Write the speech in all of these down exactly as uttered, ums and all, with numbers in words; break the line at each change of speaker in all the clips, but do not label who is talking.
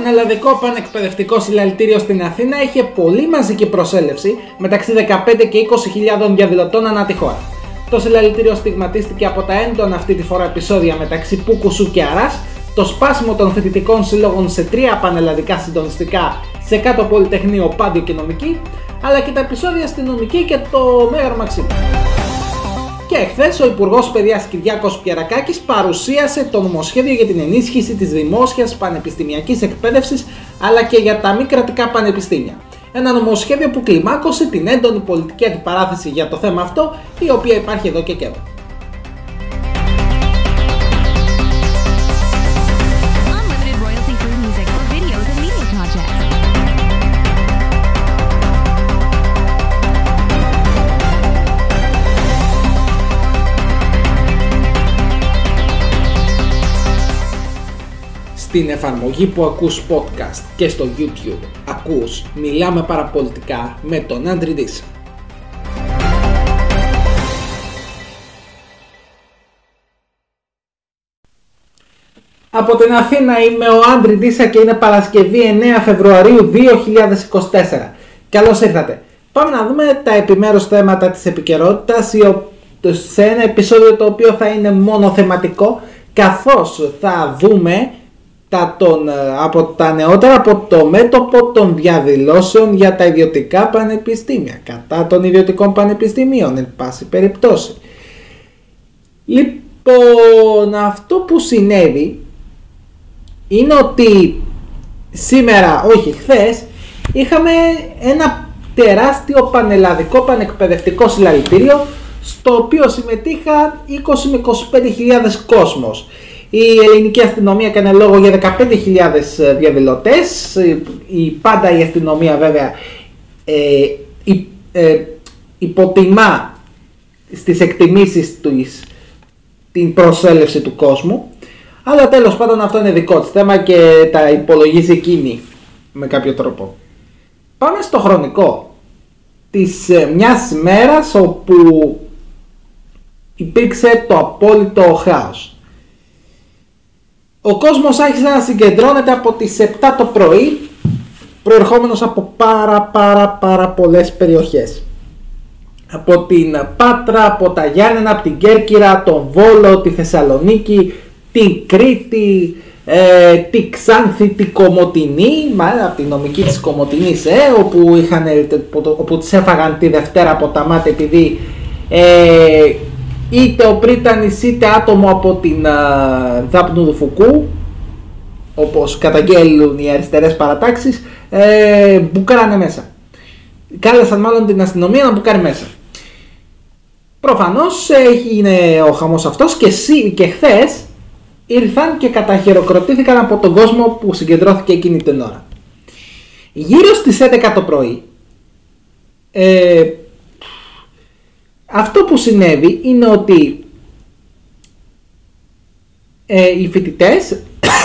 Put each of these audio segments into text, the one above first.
πανελλαδικό πανεκπαιδευτικό συλλαλητήριο στην Αθήνα είχε πολύ μαζική προσέλευση μεταξύ δεκαπέντε και είκοσι χιλιάδων διαδηλωτών ανά τη χώρα. Το συλλαλητήριο στιγματίστηκε από τα έντονα αυτή τη φορά επεισόδια μεταξύ Πούκουσου και Αράς, το σπάσιμο των φοιτητικών σύλλογων σε τρία πανελλαδικά συντονιστικά σε κάτω Πολυτεχνείο, Πάντιο και Νομική, αλλά και τα επεισόδια στη Νομική και το Μέγαρο Μαξίμου. Και εχθές ο Υπουργός Παιδείας Κυριάκος Πιερακάκης παρουσίασε το νομοσχέδιο για την ενίσχυση της δημόσιας πανεπιστημιακής εκπαίδευσης αλλά και για τα μη κρατικά πανεπιστήμια. Ένα νομοσχέδιο που κλιμάκωσε την έντονη πολιτική αντιπαράθεση για το θέμα αυτό, η οποία υπάρχει εδώ και καιρό. Στην εφαρμογή που ακούς podcast και στο YouTube ακούς Μιλάμε Παραπολιτικά με τον Άντρη Ντίσα. Από την Αθήνα είμαι ο Άντρη Ντίσα και είναι Παρασκευή εννέα Φεβρουαρίου δύο χιλιάδες είκοσι τέσσερα. Καλώς ήρθατε. Πάμε να δούμε τα επιμέρους θέματα της επικαιρότητας σε ένα επεισόδιο το οποίο θα είναι μόνο θεματικό, καθώς θα δούμε Τα τον, από τα νεότερα από το μέτωπο των διαδηλώσεων για τα ιδιωτικά πανεπιστήμια, κατά των ιδιωτικών πανεπιστημίων, εν πάση περιπτώσει. Λοιπόν, αυτό που συνέβη είναι ότι σήμερα, όχι χθες, είχαμε ένα τεράστιο πανελλαδικό πανεκπαιδευτικό συλλαλητήριο, στο οποίο συμμετείχαν είκοσι με είκοσι πέντε χιλιάδες κόσμος. Η ελληνική αστυνομία έκανε λόγο για δεκαπέντε χιλιάδες διαδηλωτές. Η, πάντα η αστυνομία βέβαια ε, υ, ε, υποτιμά στις εκτιμήσεις της την προσέλευση του κόσμου. Αλλά τέλος πάντων αυτό είναι δικό της θέμα και τα υπολογίζει εκείνη με κάποιο τρόπο. Πάμε στο χρονικό της μιας μέρας όπου υπήρξε το απόλυτο χάος. Ο κόσμος άρχισε να συγκεντρώνεται από τις επτά το πρωί, προερχόμενος από πάρα πάρα πάρα πολλές περιοχές. Από την Πάτρα, από τα Γιάννενα, από την Κέρκυρα, τον Βόλο, τη Θεσσαλονίκη, την Κρήτη, ε, τη Ξάνθη, τη Κομοτηνή, μάλλον από τη Νομική της Κομοτηνής, ε, όπου, είχαν, όπου τις έφαγαν τη Δευτέρα από τα μάτια επειδή ε, είτε ο Πρίτανης είτε άτομο από την uh, Δάπνου του Φουκού, όπως καταγγέλουν οι αριστερές παρατάξεις, ε, μπουκάρανε μέσα. Κάλεσαν μάλλον την αστυνομία να μπουκάρει μέσα. Προφανώς έγινε ο χαμός αυτός και, και χθες ήρθαν και καταχειροκροτήθηκαν από τον κόσμο που συγκεντρώθηκε εκείνη την ώρα. Γύρω στις έντεκα το πρωί, ε, αυτό που συνέβη είναι ότι ε, οι φοιτητές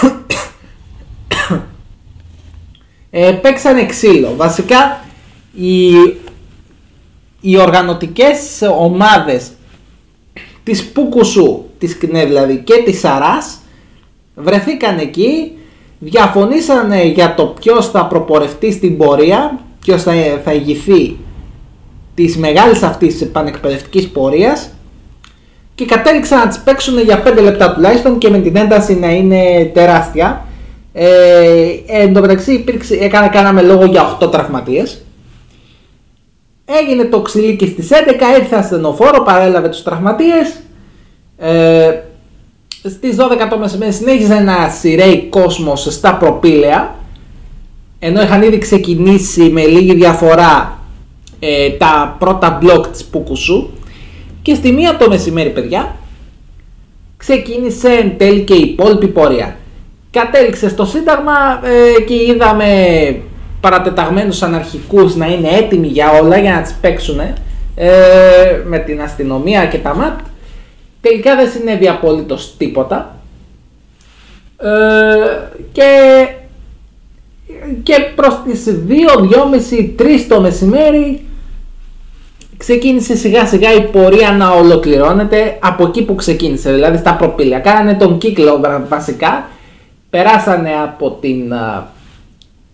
ε, παίξανε ξύλο. Βασικά οι, οι οργανωτικές ομάδες της Πούκουσου, της ΚΝΕ δηλαδή και της Αράς βρεθήκαν εκεί, διαφωνήσανε για το ποιος θα προπορευτεί στην πορεία, ποιος θα, θα ηγηθεί της μεγάλης αυτής πανεκπαιδευτικής πορείας και κατέληξαν να τις παίξουν για πέντε λεπτά τουλάχιστον και με την ένταση να είναι τεράστια. Ε, εν τω μεταξύ υπήρξε, έκανα, κάναμε λόγο για οκτώ τραυματίες. Έγινε το ξυλίκι στις έντεκα, ήρθε ασθενοφόρο, παρέλαβε τους τραυματίες. Ε, στις δώδεκα το μεσημέρι συνέχιζε να σειραίει κόσμος στα προπήλαια, ενώ είχαν ήδη ξεκινήσει με λίγη διαφορά Ε, τα πρώτα μπλοκ της Πούκουσου και στη μία το μεσημέρι, παιδιά, ξεκίνησε εν τέλει και η υπόλοιπη πορεία. Κατέληξε στο Σύνταγμα ε, και είδαμε παρατεταγμένους αναρχικούς να είναι έτοιμοι για όλα, για να τις παίξουν ε, με την αστυνομία και τα ΜΑΤ. Τελικά δεν συνέβη απολύτως τίποτα ε, και και προς τις δύο, δυόμιση, τρεις το μεσημέρι ξεκίνησε σιγά σιγά η πορεία να ολοκληρώνεται από εκεί που ξεκίνησε, δηλαδή στα προπήλαια. Κάνανε τον κύκλο βασικά, περάσανε από την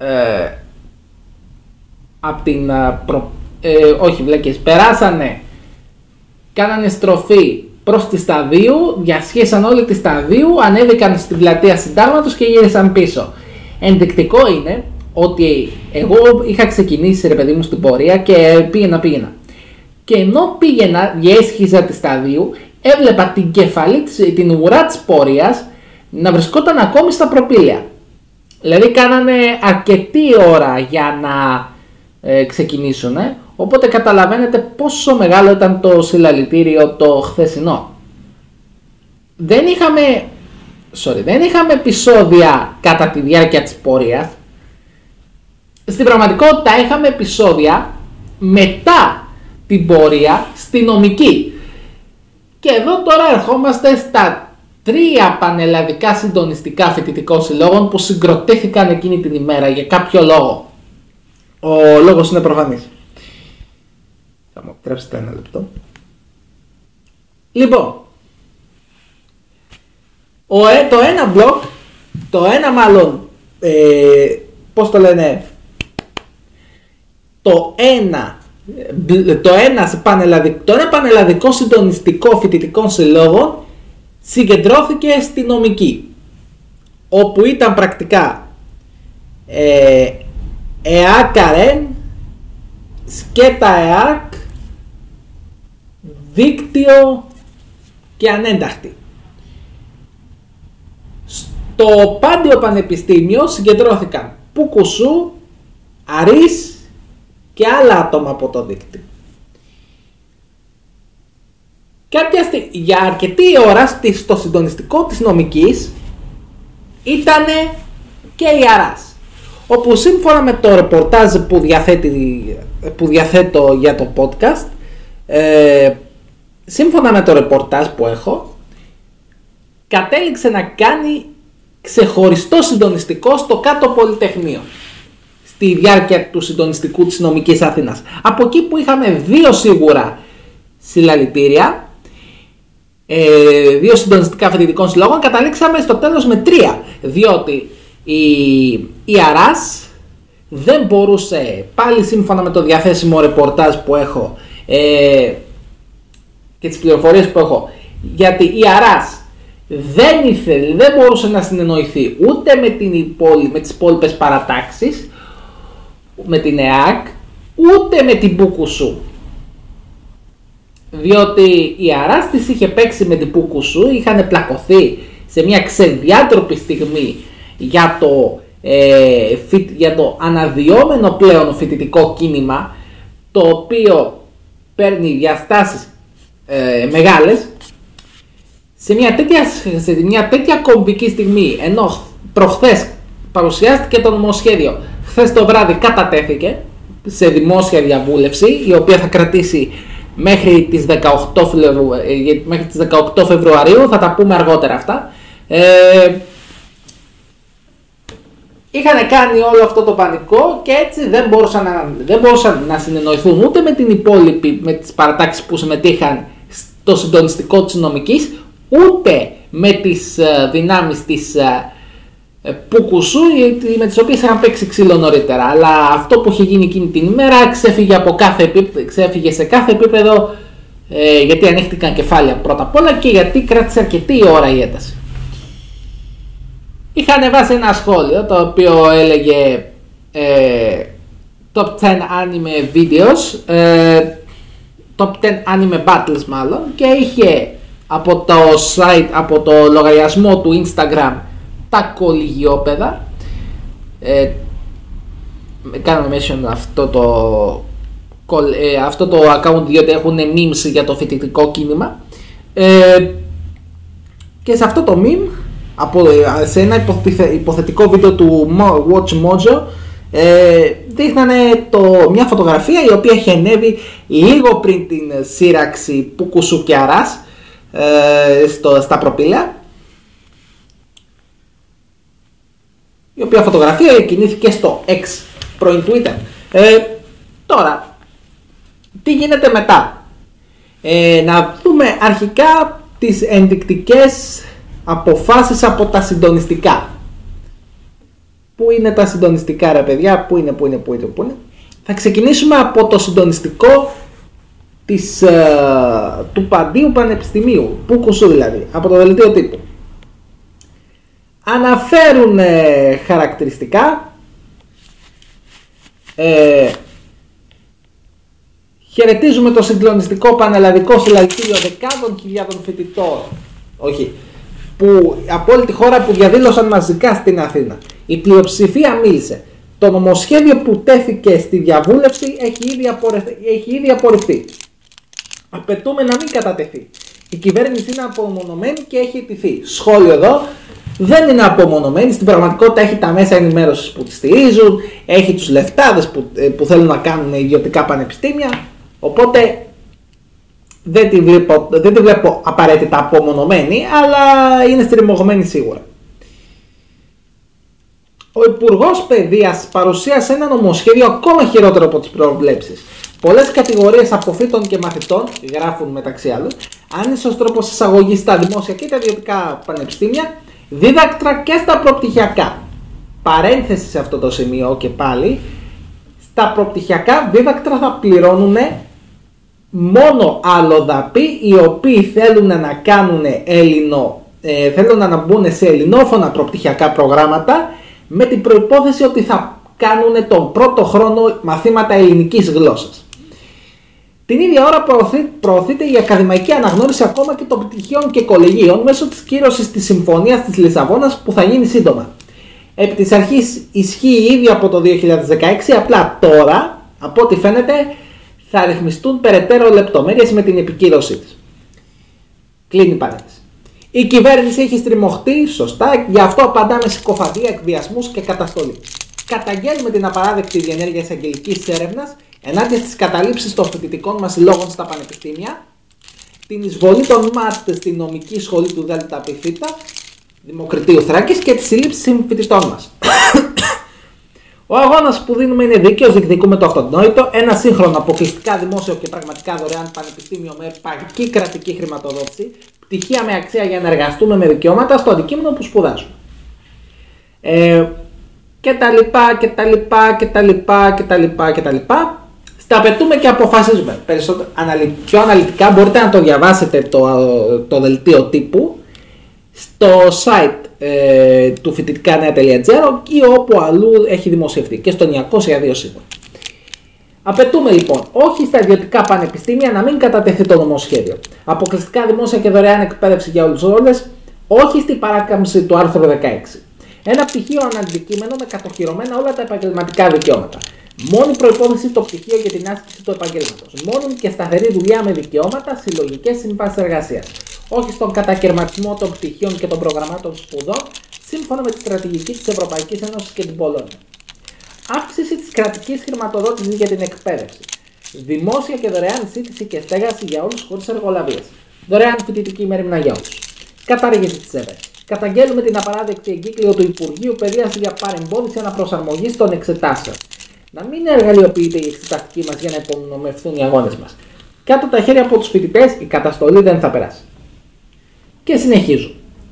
ε, από την προ, ε, όχι βλακές, περάσανε, κάνανε στροφή προς τη Σταδίου, διασχίσαν όλη τη Σταδίου, ανέβηκαν στην πλατεία Συντάγματος και γύρισαν πίσω. Ενδεικτικό είναι ότι εγώ είχα ξεκινήσει, ρε παιδί μου, στην πορεία και πήγαινα πήγαινα. Και ενώ πήγαινα, διέσχιζα τη Σταδίου, έβλεπα την κεφαλή, την ουρά της πορείας να βρισκόταν ακόμη στα προπήλαια. Δηλαδή κάνανε αρκετή ώρα για να ε, ξεκινήσουν, ε. Οπότε καταλαβαίνετε πόσο μεγάλο ήταν το συλλαλητήριο το χθεσινό. Δεν είχαμε, sorry, δεν είχαμε επεισόδια κατά τη διάρκεια της πορείας. Στην πραγματικότητα είχαμε επεισόδια μετά την πορεία στη νομική. Και εδώ τώρα ερχόμαστε στα τρία πανελλαδικά συντονιστικά φοιτητικών συλλόγων που συγκροτήθηκαν εκείνη την ημέρα για κάποιο λόγο. Ο λόγος είναι προφανής. Θα μου επιτρέψετε ένα λεπτό. Λοιπόν, ο, το ένα μπλοκ, το ένα μάλλον, ε, πώς το λένε, το ένα, το ένα, πανελλαδικό, το ένα πανελλαδικό συντονιστικό φοιτητικών συλλόγων συγκεντρώθηκε στη νομική, όπου ήταν πρακτικά ε, ΕΑΚ ΑΡΕΝ, ΣΚΕΤΑ ΕΑΚ, δίκτυο και ανένταχτη. Στο Πάντιο Πανεπιστήμιο συγκεντρώθηκαν Πουκουσού, Αρής και άλλα άτομα από το δίκτυο. Κάποια στιγμή, για αρκετή ώρα στο συντονιστικό της νομικής ήταν και η Αράς, όπου σύμφωνα με το ρεπορτάζ που, διαθέτει, που διαθέτω για το podcast, ε, σύμφωνα με το ρεπορτάζ που έχω, κατέληξε να κάνει ξεχωριστό συντονιστικό στο Κάτω Πολυτεχνείο στη διάρκεια του συντονιστικού της νομικής Αθήνας. Από εκεί που είχαμε δύο σίγουρα συλλαλητήρια, ε, δύο συντονιστικά φοιτητικών συλλόγων, καταλήξαμε στο τέλος με τρία, διότι η, η Αράς δεν μπορούσε, πάλι σύμφωνα με το διαθέσιμο ρεπορτάζ που έχω ε, και τις πληροφορίες που έχω, γιατί η Αράς δεν ήθελε, δεν μπορούσε να συνεννοηθεί ούτε με, την υπόλοι, με τις υπόλοιπες παρατάξεις, με την ΕΑΚ, ούτε με την Πουκουσού. Διότι η Αράς της είχε παίξει με την Πουκουσού, είχαν πλακωθεί σε μια ξεδιάτροπη στιγμή για το, ε, φοιτ, για το αναδυόμενο πλέον φοιτητικό κίνημα, το οποίο παίρνει διαστάσεις ε, μεγάλες, σε μια, τέτοια, σε μια τέτοια κομβική στιγμή, ενώ προχθές παρουσιάστηκε το νομοσχέδιο, χθες το βράδυ κατατέθηκε σε δημόσια διαβούλευση, η οποία θα κρατήσει μέχρι τις δεκαοκτώ, μέχρι τις δεκαοκτώ Φεβρουαρίου, θα τα πούμε αργότερα αυτά. Ε, είχαν κάνει όλο αυτό το πανικό και έτσι δεν μπορούσαν να, δεν μπορούσαν να συνεννοηθούν ούτε με την υπόλοιπη, με τις παρατάξεις που συμμετείχαν στο συντονιστικό της νομικής, ούτε με τις uh, δυνάμεις της uh, Πουκουσού, με τις οποίες είχαν παίξει ξύλο νωρίτερα. Αλλά αυτό που είχε γίνει εκείνη την ημέρα ξέφυγε, από κάθε επίπεδο, ξέφυγε σε κάθε επίπεδο, ε, γιατί ανοίχτηκαν κεφάλια πρώτα απ' όλα και γιατί κράτησε αρκετή ώρα η ένταση. Είχαν βάσει ένα σχόλιο το οποίο έλεγε ε, Top ten Anime Videos, ε, Top ten Anime Battles μάλλον, και είχε από το site, από το λογαριασμό του Instagram τα κολυγιόπαιδα, ε, κάναμε mention αυτό το, ε, αυτό το account διότι έχουν memes για το φοιτητικό κίνημα, ε, και σε αυτό το meme, από, σε ένα υποθετικό βίντεο του Watch Mojo, ε, δείχνανε το, μια φωτογραφία η οποία είχε ανέβει λίγο πριν την σύραξη Πουκουσού και Αράς, ε, στο, στα προπήλαια, η οποία φωτογραφία κινήθηκε στο X, πρώην Twitter. Ε, τώρα, τι γίνεται μετά? Ε, να δούμε αρχικά τις ενδεικτικές αποφάσεις από τα συντονιστικά. Πού είναι τα συντονιστικά ρε παιδιά, πού είναι, πού είναι, πού είναι, πού είναι. Θα ξεκινήσουμε από το συντονιστικό της, ε, του Παντίου Πανεπιστημίου, Πουκουσού δηλαδή, από το δελτίο τύπου. Αναφέρουν ε, χαρακτηριστικά, ε, χαιρετίζουμε το συγκλονιστικό πανελλαδικό συλλαλητήριο δεκάδων χιλιάδων φοιτητών, όχι, που, από όλη τη χώρα που διαδήλωσαν μαζικά στην Αθήνα. Η πλειοψηφία μίλησε. Το νομοσχέδιο που τέθηκε στη διαβούλευση έχει ήδη, απορρευ... έχει ήδη απορριφθεί. Απαιτούμε να μην κατατεθεί. Η κυβέρνηση είναι απομονωμένη και έχει αιτηθεί. Σχόλιο εδώ. Δεν είναι απομονωμένη. Στην πραγματικότητα έχει τα μέσα ενημέρωσης που τη στηρίζουν. Έχει τους λεφτάδες που, που θέλουν να κάνουν ιδιωτικά πανεπιστήμια. Οπότε δεν τη βλέπω, δεν τη βλέπω απαραίτητα απομονωμένη, αλλά είναι στριμωγμένη σίγουρα. Ο Υπουργός Παιδείας παρουσίασε ένα νομοσχέδιο ακόμα χειρότερο από τις προβλέψεις. Πολλές κατηγορίες αποφύτων και μαθητών, γράφουν μεταξύ άλλων, άνισος τρόπος εισαγωγής στα δημόσια και τα ιδιωτικά πανεπιστήμια, δίδακτρα και στα προπτυχιακά. Παρένθεση σε αυτό το σημείο και πάλι, στα προπτυχιακά δίδακτρα θα πληρώνουν μόνο αλλοδαποί οι οποίοι θέλουν να κάνουν ελληνο, ε, θέλουν να μπουν σε ελληνόφωνα προπτυχιακά προγράμματα, με την προϋπόθεση ότι θα κάνουν τον πρώτο χρόνο μαθήματα ελληνικής γλώσσας. Την ίδια ώρα προωθεί, προωθείται η ακαδημαϊκή αναγνώριση ακόμα και των πτυχίων και κολεγίων μέσω της κύρωσης της Συμφωνίας της Λισαβόνας που θα γίνει σύντομα. Επί της αρχής ισχύει ήδη από το δύο χιλιάδες δεκαέξι, απλά τώρα, από ό,τι φαίνεται, θα ρυθμιστούν περαιτέρω λεπτομέρειες με την επικύρωσή της. Κλείνει η παρένθεση. Η κυβέρνηση έχει στριμωχτεί, σωστά, γι' αυτό απαντά με συκοφαντία, εκβιασμούς και καταστολή. Καταγγέλνουμε την απαράδεκτη διενέργεια εισαγγελικής έρευνας ενάντια στις καταλήψεις των φοιτητικών μας συλλόγων στα πανεπιστήμια, την εισβολή των ΜΑΤ στη νομική σχολή του ΔΕΛΤΑ Δημοκρατίου Θράκης και τις συλλήψεις συμφοιτητών μας. Ο αγώνας που δίνουμε είναι δίκαιος, διεκδικούμε το αυτονόητο, ένα σύγχρονο, αποκλειστικά δημόσιο και πραγματικά δωρεάν πανεπιστήμιο με επαρκή κρατική χρηματοδότηση, πτυχία με αξία για να εργαστούμε με δικαιώματα στο αντικείμενο που σπουδάζουμε. Ε, και τα λοιπά και τα λοιπά και τα λοιπά και τα λοιπά και τα λοιπά. Στα απαιτούμε και αποφασίζουμε. Περισσότερο, πιο αναλυτικά μπορείτε να το διαβάσετε το, το δελτίο τύπου στο site ε, του φοιτητικά νέα τελεία τζι άρ ή όπου αλλού έχει δημοσιευτεί και στο εννιακόσια δύο σίγουρα. Απαιτούμε λοιπόν όχι στα ιδιωτικά πανεπιστήμια να μην κατατεθεί το νομοσχέδιο. Αποκλειστικά δημόσια και δωρεάν εκπαίδευση για όλους όλες, όχι στην παράκαμψη του άρθρου δεκαέξι. Ένα πτυχίο αναντικείμενο με κατοχυρωμένα όλα τα επαγγελματικά δικαιώματα. Μόνη προϋπόθεση το πτυχίο για την άσκηση του επαγγέλματος. Μόνη και σταθερή δουλειά με δικαιώματα, συλλογικές συμβάσεις εργασίας. Όχι στον κατακαιρματισμό των πτυχίων και των προγραμμάτων σπουδών, σύμφωνα με τη στρατηγική της Ευρωπαϊκής Ένωσης και την Πολώνια. Αύξηση της κρατικής χρηματοδότησης για την εκπαίδευση. Δημόσια και δωρεάν σύντηση και στέγαση για όλους χωρίς εργολαβίες. Δωρεάν φοιτητική ημερήμνα για όλους. Κατάργηση της ΕΒΕ. Καταγγέλνουμε την απαράδεκτη εγκύκλιο του Υπουργείου Παιδείας για παρεμπόδιση αναπροσαρμογής των εξετάσεων. Να μην εργαλειοποιείται η εξεταστική μας για να υπονομευθούν οι αγώνες μας. Κάτω τα χέρια από τους φοιτητές, η καταστολή δεν θα περάσει. Και συνεχίζω.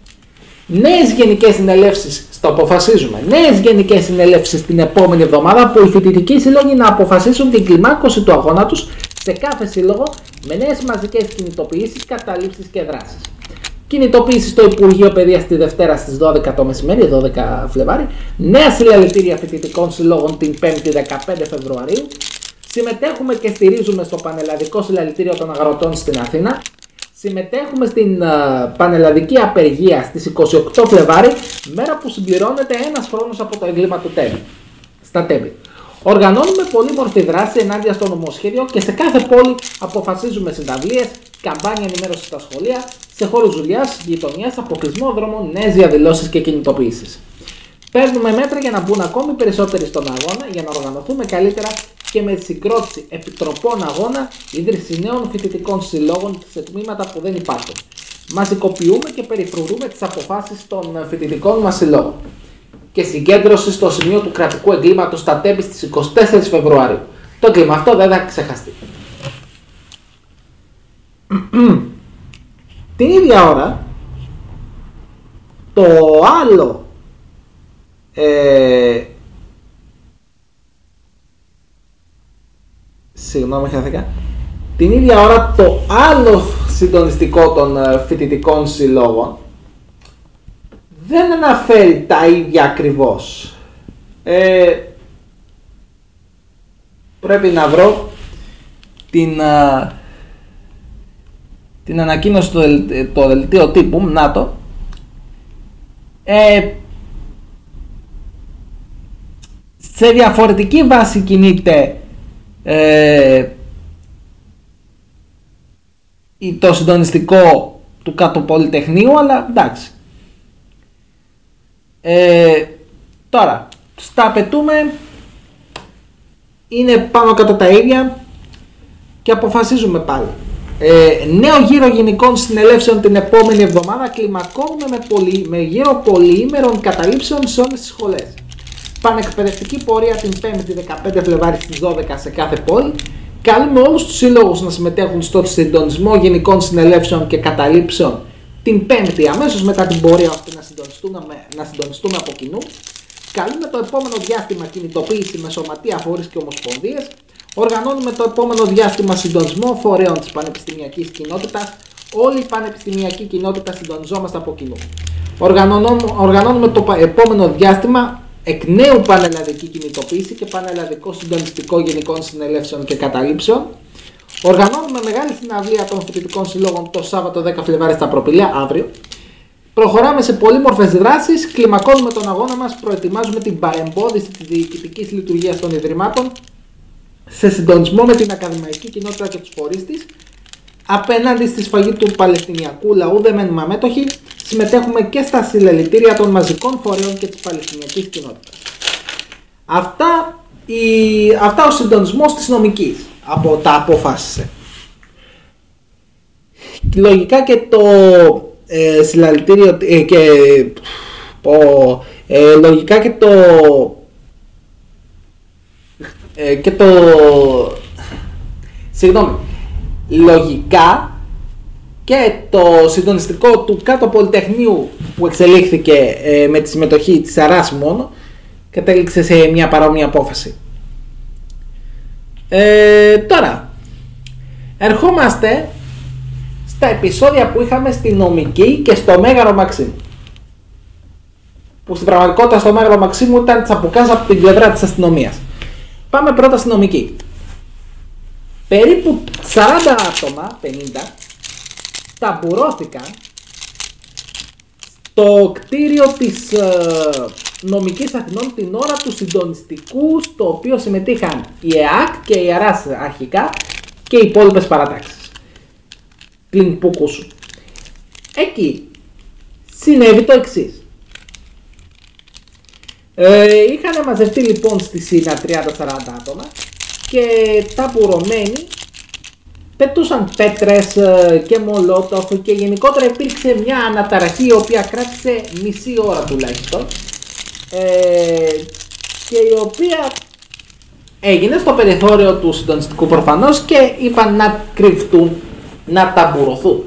Νέες γενικές συνελεύσεις, στο αποφασίζουμε, νέες γενικές συνελεύσεις την επόμενη εβδομάδα που οι φοιτητικοί σύλλογοι να αποφασίσουν την κλιμάκωση του αγώνα τους σε κάθε σύλλογο με νέες μαζικές κινητοποιήσεις, καταλήψεις και δράσεις. Κινητοποίηση στο Υπουργείο Παιδείας τη Δευτέρα στις δώδεκα το μεσημέρι, δώδεκα Φλεβάρι. Νέα συλλαλητήρια φοιτητικών συλλόγων την πέμπτη δεκαπέντε Φεβρουαρίου. Συμμετέχουμε και στηρίζουμε στο Πανελλαδικό Συλλαλητήριο των Αγροτών στην Αθήνα. Συμμετέχουμε στην uh, πανελλαδική απεργία στις είκοσι οκτώ Φλεβάρι, μέρα που συμπληρώνεται ένας χρόνος από το εγκλήμα του Τέμπη. Στα Τέμπη. Οργανώνουμε πολύμορφη δράση ενάντια στο νομοσχέδιο και σε κάθε πόλη αποφασίζουμε συναυλίες, καμπάνια ενημέρωση στα σχολεία, σε χώρους δουλειάς, γειτονιάς, αποκλεισμό δρόμων, νέες διαδηλώσεις και κινητοποιήσεις. Παίρνουμε μέτρα για να μπουν ακόμη περισσότεροι στον αγώνα, για να οργανωθούμε καλύτερα και με συγκρότηση επιτροπών αγώνα, ίδρυση νέων φοιτητικών συλλόγων σε τμήματα που δεν υπάρχουν. Μαζικοποιούμε και περιφρουρούμε τις αποφάσεις των φοιτητικών μας συλλόγων. Και συγκέντρωση στο σημείο του κρατικού εγκλήματος στα Τέμπη στις είκοσι τέσσερις Φεβρουαρίου. Το έγκλημα αυτό δεν θα ξεχαστεί. Την ίδια ώρα, το άλλο Ε, συγγνώμη, χάθηκα. Την ίδια ώρα το άλλο συντονιστικό των φοιτητικών συλλόγων δεν αναφέρει τα ίδια ακριβώς. Ε, πρέπει να βρω την, α, την ανακοίνωση στο το δελτίο τύπου, να το. Ε, σε διαφορετική βάση κινείται ε, το συντονιστικό του κάτω πολυτεχνείου, αλλά εντάξει. Ε, τώρα, στα απαιτούμε είναι πάνω κάτω τα ίδια και αποφασίζουμε πάλι. Ε, νέο γύρο γενικών συνελεύσεων την επόμενη εβδομάδα, κλιμακώνουμε με, πολυ, με γύρο πολυήμερων καταλήψεων σε όλες τις σχολές. Πανεκπαιδευτική πορεία την πέμπτη δεκαπέντε Φλεβάρι στις δώδεκα σε κάθε πόλη. Καλούμε όλους τους σύλλογους να συμμετέχουν στο συντονισμό γενικών συνελεύσεων και καταλήψεων την πέμπτη αμέσως μετά την πορεία, ώστε να συντονιστούμε, να συντονιστούμε από κοινού. Καλούμε το επόμενο διάστημα κινητοποίηση με σωματεία, φορείς και ομοσπονδίες. Οργανώνουμε το επόμενο διάστημα συντονισμό φορέων της πανεπιστημιακής κοινότητας. Όλη η πανεπιστημιακή κοινότητα συντονιζόμαστε από κοινού. Οργανώνουμε, οργανώνουμε το επόμενο διάστημα εκ νέου πανελλαδική κινητοποίηση και πανελλαδικό συντονιστικό γενικών συνελεύσεων και καταλήψεων. Οργανώνουμε μεγάλη συναυλία των φοιτητικών συλλόγων το Σάββατο δέκα Φλεβάρι στα Προπηλαία, αύριο. Προχωράμε σε πολύμορφες δράσεις, κλιμακώνουμε τον αγώνα μας, προετοιμάζουμε την παρεμπόδιση της διοικητικής λειτουργίας των Ιδρυμάτων σε συντονισμό με την ακαδημαϊκή κοινότητα και τους φορείς της. Απέναντι στη σφαγή του Παλαιστινιακού λαού δεν μένουμε αμέτωχοι, συμμετέχουμε και στα συλλαλητήρια των μαζικών φορέων και της Παλαιστινιακής κοινότητας. Αυτά, η, αυτά ο συντονισμός της νομικής από τα αποφάσισε. Λογικά και το ε, συλλαλητήριο ε, και ο, ε, λογικά και το ε, και το συγγνώμη λογικά και το συντονιστικό του κάτω πολυτεχνείου που εξελίχθηκε ε, με τη συμμετοχή της ΑΡΑΣ μόνο κατέληξε σε μια παρόμοια απόφαση. Ε, τώρα ερχόμαστε στα επεισόδια που είχαμε στη νομική και στο Μέγαρο Μαξίμου, που στην πραγματικότητα στο Μέγαρο Μαξίμου ήταν τσαπουκάς από την πλευρά της αστυνομίας. Πάμε πρώτα στη νομική. Περίπου σαράντα άτομα, πενήντα, ταμπουρώθηκαν στο κτίριο της ε, νομικής Αθηνών την ώρα του συντονιστικού, στο οποίο συμμετείχαν η ΕΑΚ και η ΑΡΑΣ αρχικά και οι υπόλοιπες παρατάξεις. Πλην Πούκουσου. Εκεί συνέβη το εξής. Ε, είχαν μαζευτεί λοιπόν στη Σίνα τριάντα με σαράντα άτομα και ταμπουρωμένοι πετούσαν πέτρες και μολότοφ και γενικότερα υπήρξε μια αναταραχή η οποία κράτησε μισή ώρα τουλάχιστον ε, και η οποία έγινε στο περιθώριο του συντονιστικού προφανώς και είπαν να κρυφτούν, να ταμπουρωθούν.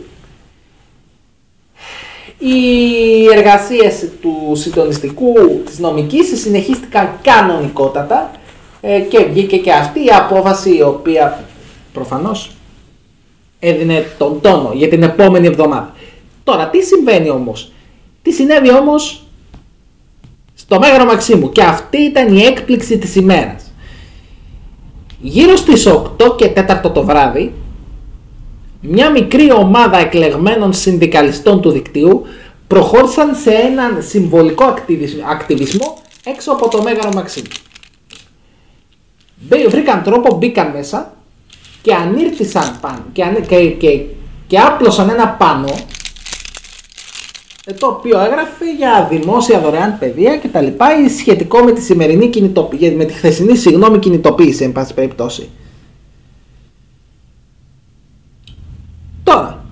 Οι εργασίες του συντονιστικού της νομικής συνεχίστηκαν κανονικότατα ε, και βγήκε και αυτή η απόφαση η οποία προφανώς έδινε τον τόνο για την επόμενη εβδομάδα. Τώρα τι συμβαίνει όμως, τι συνέβη όμως στο Μέγαρο Μαξίμου, και αυτή ήταν η έκπληξη της ημέρας. Γύρω στις οκτώ και τέσσερα το βράδυ, μια μικρή ομάδα εκλεγμένων συνδικαλιστών του δικτύου προχώρησαν σε έναν συμβολικό ακτιβισμό έξω από το Μέγαρο Μαξίμου. Βρήκαν τρόπο, μπήκαν μέσα και ανήρτησαν πάνω και, και, και, και άπλωσαν ένα πάνο το οποίο έγραφε για δημόσια δωρεάν παιδεία και τα λοιπά, σχετικό με τη σημερινή κινητοποίηση, με τη χθεσινή συγγνώμη κινητοποίηση εν πάση περιπτώσει. Τώρα,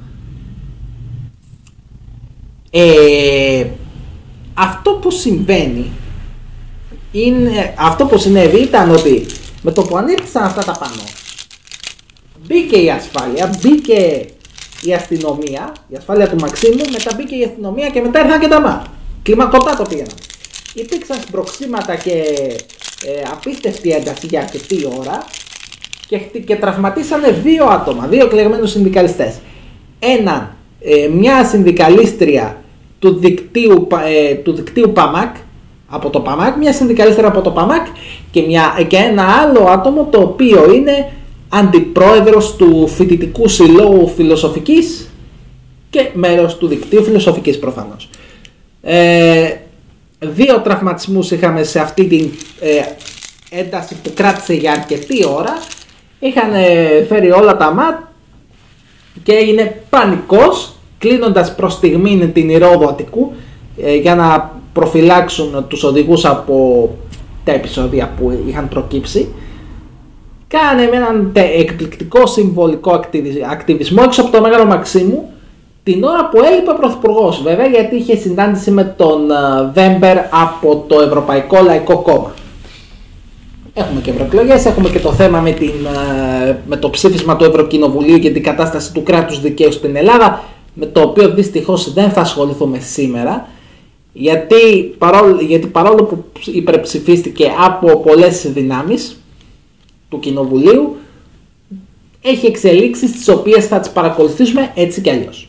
ε, αυτό που συμβαίνει είναι, αυτό που συνέβη ήταν ότι με το που ανήρτησαν αυτά τα πανό, μπήκε η ασφάλεια, μπήκε η αστυνομία, η ασφάλεια του Μαξίμου, μετά μπήκε η αστυνομία και μετά ήρθαν και τα μάτια. Κλιμακωτά το πήγαιναν. υπήρξαν σπροξήματα και ε, απίστευτη ένταση για αρκετή ώρα και, και τραυματίσανε δύο άτομα, δύο εκλεγμένους συνδικαλιστές. Έναν, ε, μια συνδικαλίστρια του δικτύου, ε, του δικτύου ΠΑΜΑΚ, από το ΠΑΜΑΚ, μια συνδικαλίστρια από το ΠΑΜΑΚ και, μια, και ένα άλλο άτομο το οποίο είναι αντιπρόεδρος του Φοιτητικού Συλλόγου Φιλοσοφικής και μέρος του δικτύου Φιλοσοφικής προφανώς. Ε, δύο τραυματισμούς είχαμε σε αυτή την ε, ένταση που κράτησε για αρκετή ώρα. Είχαν ε, φέρει όλα τα ματ και έγινε πανικός, κλείνοντας προς στιγμή την Ηρώδο Αττικού ε, για να προφυλάξουν τους οδηγούς από τα επεισόδια που είχαν προκύψει. Κάνε με έναν εκπληκτικό συμβολικό ακτιβισμό έξω από το Μέγαρο Μαξίμου την ώρα που έλειπε ο Πρωθυπουργός, βέβαια, γιατί είχε συνάντηση με τον Βέμπερ από το Ευρωπαϊκό Λαϊκό Κόμμα. Έχουμε και ευρωεκλογές, έχουμε και το θέμα με, την, με το ψήφισμα του Ευρωκοινοβουλίου για την κατάσταση του κράτους δικαίου στην Ελλάδα, με το οποίο δυστυχώς δεν θα ασχοληθούμε σήμερα, γιατί παρόλο, γιατί παρόλο που υπερψηφίστηκε από πολλές δυνάμεις του Κοινοβουλίου, έχει εξελίξεις τις οποίες θα τις παρακολουθήσουμε έτσι κι αλλιώς.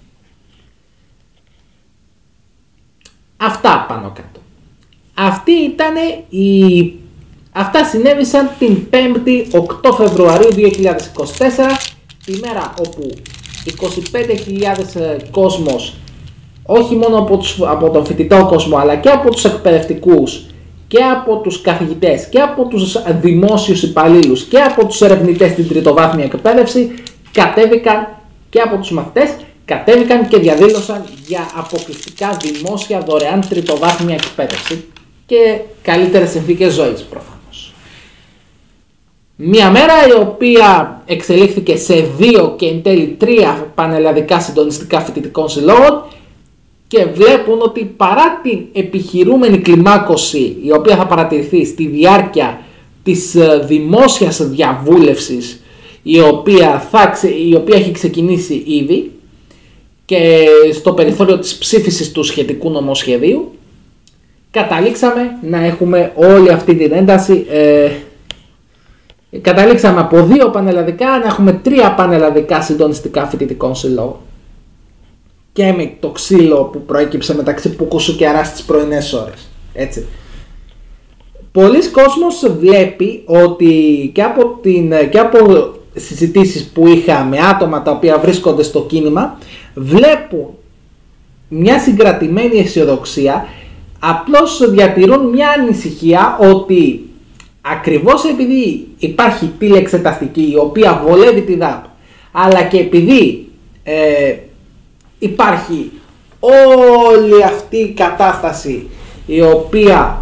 Αυτά πάνω κάτω. Αυτή ήτανε η... Αυτά συνέβησαν την πέμπτη οκτώ Φεβρουαρίου δύο χιλιάδες είκοσι τέσσερα, τη μέρα όπου είκοσι πέντε χιλιάδες κόσμος, όχι μόνο από, τους, από τον φοιτητό κόσμο, αλλά και από τους εκπαιδευτικούς και από τους καθηγητές και από τους δημόσιους υπαλλήλους και από τους ερευνητές στην τριτοβάθμια εκπαίδευση, κατέβηκαν και από τους μαθητές, κατέβηκαν και διαδήλωσαν για αποκλειστικά δημόσια δωρεάν τριτοβάθμια εκπαίδευση και καλύτερες συνθήκες ζωής προφανώς. Μια μέρα η οποία εξελίχθηκε σε δύο και εν τέλει τρία πανελλαδικά συντονιστικά φοιτητικών συλλόγων και βλέπουν ότι παρά την επιχειρούμενη κλιμάκωση η οποία θα παρατηρηθεί στη διάρκεια της δημόσιας διαβούλευσης η οποία, θα, η οποία έχει ξεκινήσει ήδη και στο περιθώριο της ψήφισης του σχετικού νομοσχεδίου, καταλήξαμε να έχουμε όλη αυτή την ένταση. Ε, καταλήξαμε από δύο πανελλαδικά να έχουμε τρία πανελλαδικά συντονιστικά φοιτητικών συλλόγων. Και με το ξύλο που προέκυψε μεταξύ Πούκουσου και Αράς στις πρωινές ώρες. Έτσι. Πολλοί κόσμος βλέπει ότι και από, την, και από συζητήσεις που είχα με άτομα τα οποία βρίσκονται στο κίνημα, βλέπουν μια συγκρατημένη αισιοδοξία, απλώς διατηρούν μια ανησυχία ότι ακριβώς επειδή υπάρχει τηλεεξεταστική η οποία βολεύει τη ΔΑΠ, αλλά και επειδή ε, υπάρχει όλη αυτή η κατάσταση η οποία,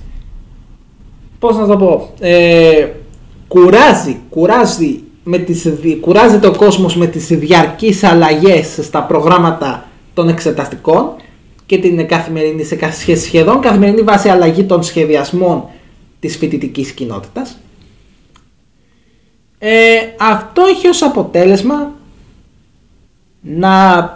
πώς να το πω, ε, κουράζει, κουράζει με τις, κουράζεται ο κόσμος με τις διαρκείς αλλαγές στα προγράμματα των εξεταστικών και την καθημερινή, σε σχεδόν καθημερινή βάση αλλαγή των σχεδιασμών της φοιτητικής κοινότητας. Ε, αυτό έχει ως αποτέλεσμα να,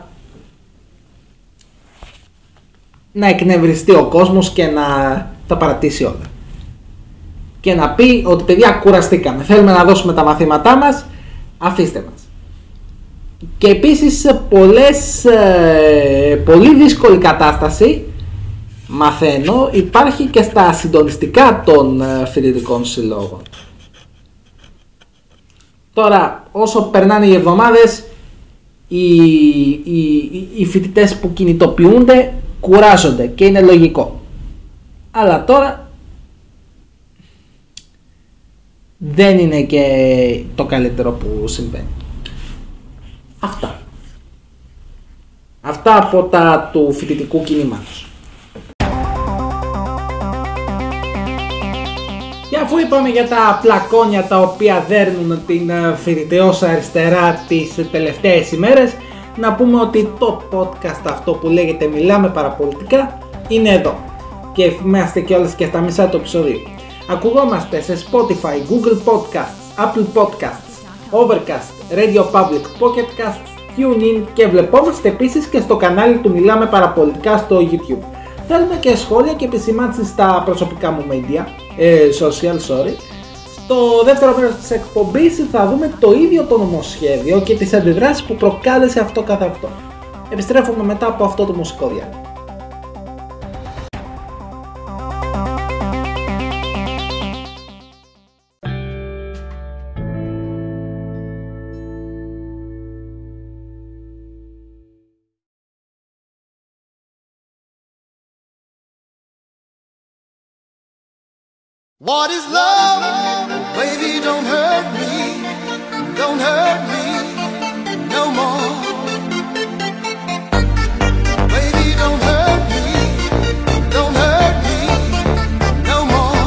να εκνευριστεί ο κόσμος και να τα παρατήσει όλα. Και να πει ότι παιδιά κουραστήκαμε, θέλουμε να δώσουμε τα μαθήματά μας, αφήστε μας. Και επίσης πολλές, πολύ δύσκολη κατάσταση, μαθαίνω, υπάρχει και στα συντονιστικά των φοιτητικών συλλόγων. Τώρα όσο περνάνε οι εβδομάδες, οι, οι, οι φοιτητές που κινητοποιούνται κουράζονται και είναι λογικό. Αλλά τώρα δεν είναι και το καλύτερο που συμβαίνει. Αυτά. Αυτά από τα του φοιτητικού κινήματος. Και αφού είπαμε για τα πλακόνια τα οποία δέρνουν την φοιτητεώσα αριστερά τις τελευταίες ημέρες, να πούμε ότι το podcast αυτό που λέγεται Μιλάμε Παραπολιτικά είναι εδώ. Και είμαστε κιόλας και στα μισά του επεισοδίου. Ακουγόμαστε σε Spotify, Google Podcasts, Apple Podcasts, Overcast, Radio Public, Pocket Casts, TuneIn και βλεπόμαστε επίσης και στο κανάλι του Μιλάμε Παραπολιτικά στο YouTube. θέλουμε και σχόλια και επισημάνσεις στα προσωπικά μου media, ε, social, sorry. Στο δεύτερο μέρος της εκπομπής θα δούμε το ίδιο το νομοσχέδιο και τις αντιδράσεις που προκάλεσε αυτό καθ' αυτό. Επιστρέφουμε μετά από αυτό το μουσικό διάλειμμα.
What is love? Baby, don't hurt me, don't hurt me no more. Baby, don't hurt me, don't hurt me no more.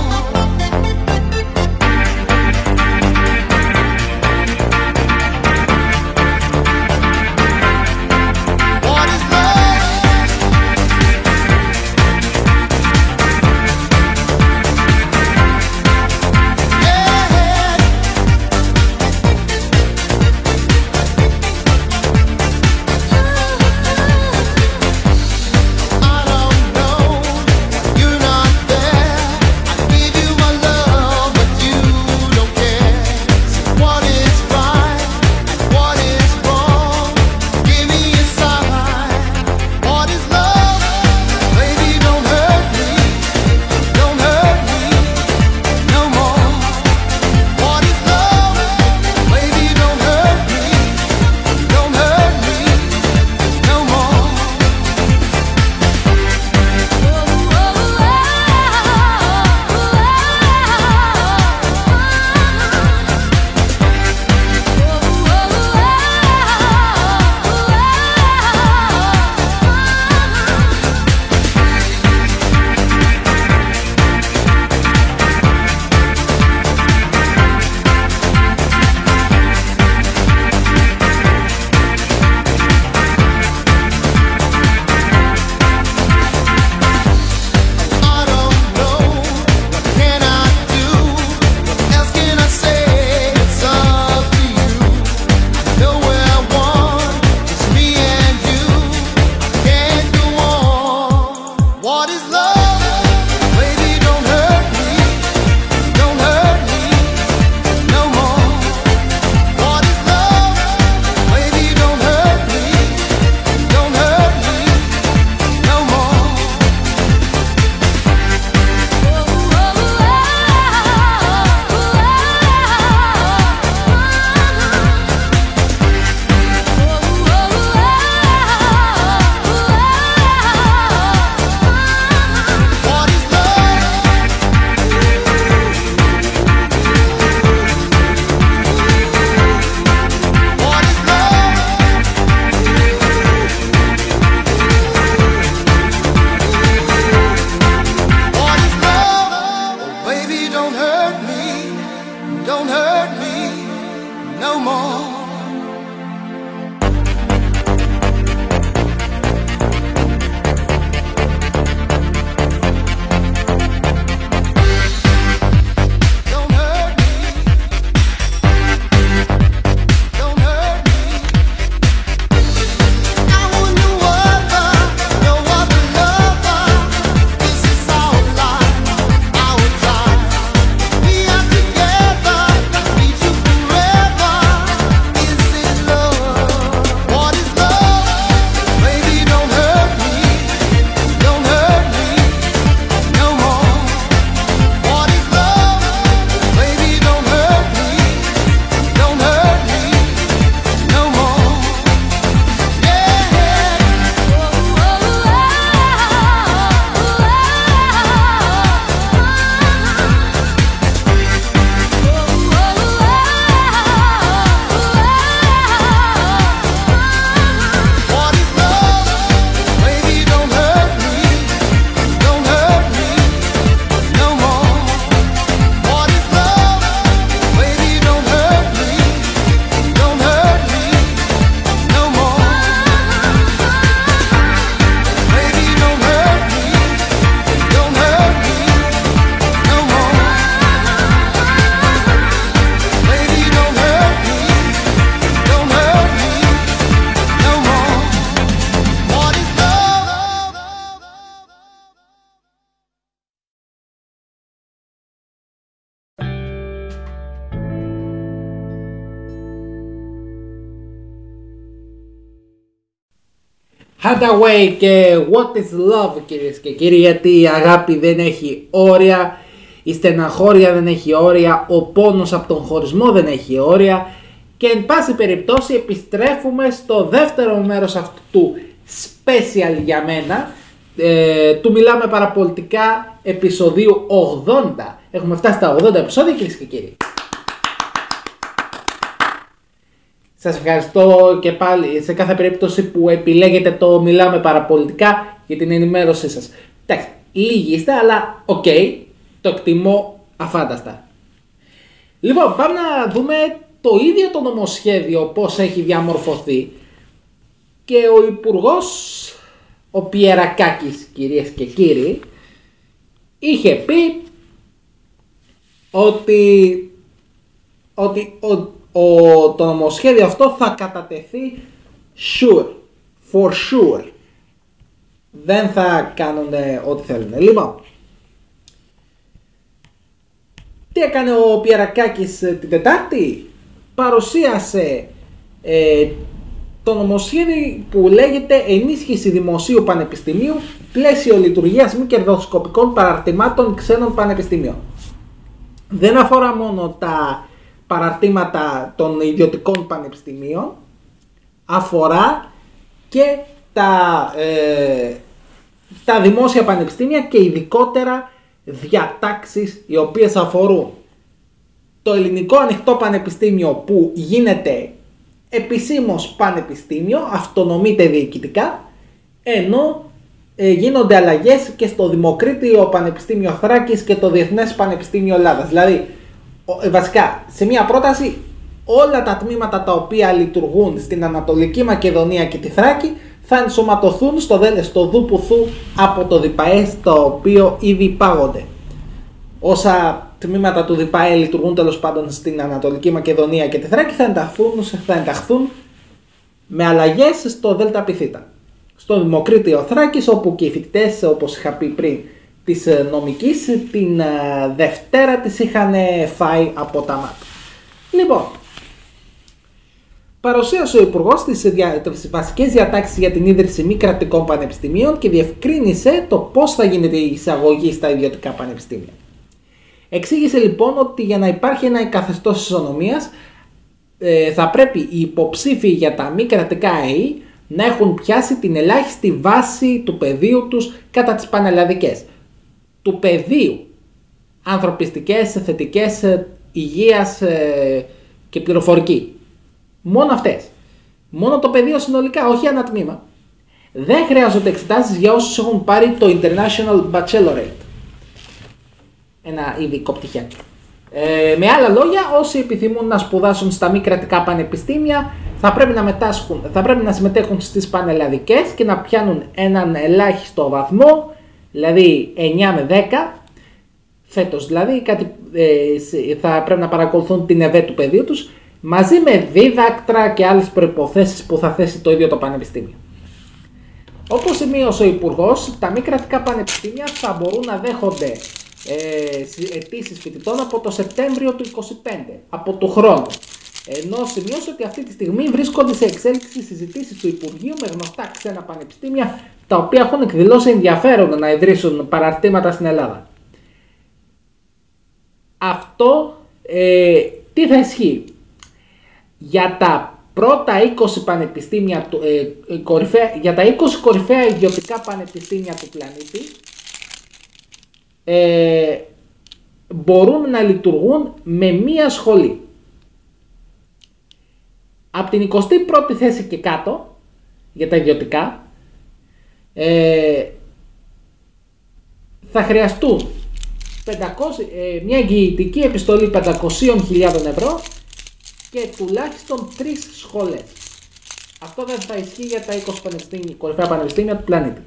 What is love? Yeah.
Hathaway και What is Love, κυρίες και κύριοι, γιατί η αγάπη δεν έχει όρια, η στεναχώρια δεν έχει όρια, ο πόνος από τον χωρισμό δεν έχει όρια και εν πάση περιπτώσει επιστρέφουμε στο δεύτερο μέρος αυτού του special για μένα, ε, του Μιλάμε Παραπολιτικά επεισοδίου ογδόντα. Έχουμε φτάσει στα ογδόντα επεισόδια, κυρίες και κύριοι. Σας ευχαριστώ και πάλι σε κάθε περίπτωση που επιλέγετε το Μιλάμε Παραπολιτικά για την ενημέρωσή σας. Εντάξει, λίγοι είστε, αλλά οκ, okay, το εκτιμώ αφάνταστα. Λοιπόν, πάμε να δούμε το ίδιο το νομοσχέδιο πώς έχει διαμορφωθεί και ο Υπουργός, ο Πιερακάκης, κυρίες και κύριοι, είχε πει ότι, ότι ο, ο, το νομοσχέδιο αυτό θα κατατεθεί sure, for sure. Δεν θα κάνουν ό,τι θέλουν. Λοιπόν, τι έκανε ο Πιερακάκης την Τετάρτη? Παρουσίασε ε, το νομοσχέδιο που λέγεται Ενίσχυση Δημοσίου Πανεπιστημίου, πλαίσιο λειτουργίας μη κερδοσκοπικών παραρτημάτων ξένων πανεπιστημίων. Δεν αφορά μόνο τα παραρτήματα των ιδιωτικών πανεπιστημίων, αφορά και τα, ε, τα δημόσια πανεπιστήμια και ειδικότερα διατάξεις οι οποίες αφορούν το Ελληνικό Ανοιχτό Πανεπιστήμιο που γίνεται επισήμως πανεπιστήμιο, αυτονομείται διοικητικά, ενώ ε, γίνονται αλλαγές και στο Δημοκρίτιο Πανεπιστήμιο Θράκης και το Διεθνές Πανεπιστήμιο Ελλάδας. Δηλαδή, ο, ε, βασικά, σε μια πρόταση όλα τα τμήματα τα οποία λειτουργούν στην Ανατολική Μακεδονία και τη Θράκη θα ενσωματωθούν στο, στο ΔΟΥΠΟΥΘΟΥ από το ΔΙΠΑΕ, το οποίο ήδη υπάγονται. Όσα τμήματα του ΔΙΠΑΕ λειτουργούν τέλος πάντων στην Ανατολική Μακεδονία και τη Θράκη θα ενταχθούν, θα ενταχθούν με αλλαγές στο ΔΠΘ. Στο Δημοκρίτιο Θράκης, όπου και οι φοιτητές, όπως είχα πει πριν, της νομικής, την Δευτέρα τις είχαν φάει από τα μάτια. Λοιπόν, παρουσίασε ο Υπουργός τις, δια, τις βασικές διατάξεις για την ίδρυση μη κρατικών πανεπιστημίων και διευκρίνησε το πώς θα γίνεται η εισαγωγή στα ιδιωτικά πανεπιστήμια. Εξήγησε λοιπόν ότι για να υπάρχει ένα καθεστώς ισονομίας ε, θα πρέπει οι υποψήφοι για τα μη κρατικά ΑΕΗ να έχουν πιάσει την ελάχιστη βάση του πεδίου τους κατά τις πανελλαδικές. Του πεδίου, ανθρωπιστικές, θετικές, υγείας ε, και πληροφορική. Μόνο αυτές. Μόνο το πεδίο συνολικά, όχι ένα τμήμα. Δεν χρειάζονται εξετάσεις για όσους έχουν πάρει το International Baccalaureate. Ένα ειδικό πτυχιακό. Ε, με άλλα λόγια, όσοι επιθυμούν να σπουδάσουν στα μη κρατικά πανεπιστήμια θα πρέπει να, μετάσχουν, θα πρέπει να συμμετέχουν στις πανελλαδικές και να πιάνουν έναν ελάχιστο βαθμό, δηλαδή εννιά με δέκα φέτος, δηλαδή κάτι, ε, θα πρέπει να παρακολουθούν την ΕΒΕ του πεδίου τους, μαζί με δίδακτρα και άλλες προϋποθέσεις που θα θέσει το ίδιο το πανεπιστήμιο. Όπως σημείωσε ο Υπουργός, τα μη κρατικά πανεπιστήμια θα μπορούν να δέχονται ε, αιτήσεις φοιτητών από το Σεπτέμβριο του είκοσι πέντε, από του χρόνου. Ενώ σημείωσε ότι αυτή τη στιγμή βρίσκονται σε εξέλιξη συζητήσεις του Υπουργείου με γνωστά ξένα πανεπιστήμια τα οποία έχουν εκδηλώσει ενδιαφέρον να ιδρύσουν παραρτήματα στην Ελλάδα. Αυτό ε, τι θα ισχύει? Για τα πρώτα είκοσι πανεπιστήμια, ε, κορυφαία, για τα είκοσι κορυφαία ιδιωτικά πανεπιστήμια του πλανήτη ε, μπορούν να λειτουργούν με μία σχολή. Από την εικοστή πρώτη θέση και κάτω, για τα ιδιωτικά, ε, θα χρειαστούν πεντακόσια, ε, μια εγγυητική επιστολή πεντακόσιες χιλιάδες ευρώ και τουλάχιστον τρεις σχολές. Αυτό δεν θα ισχύει για τα είκοσι πανεπιστήμια, κορυφαία πανεπιστήμια του πλανήτη.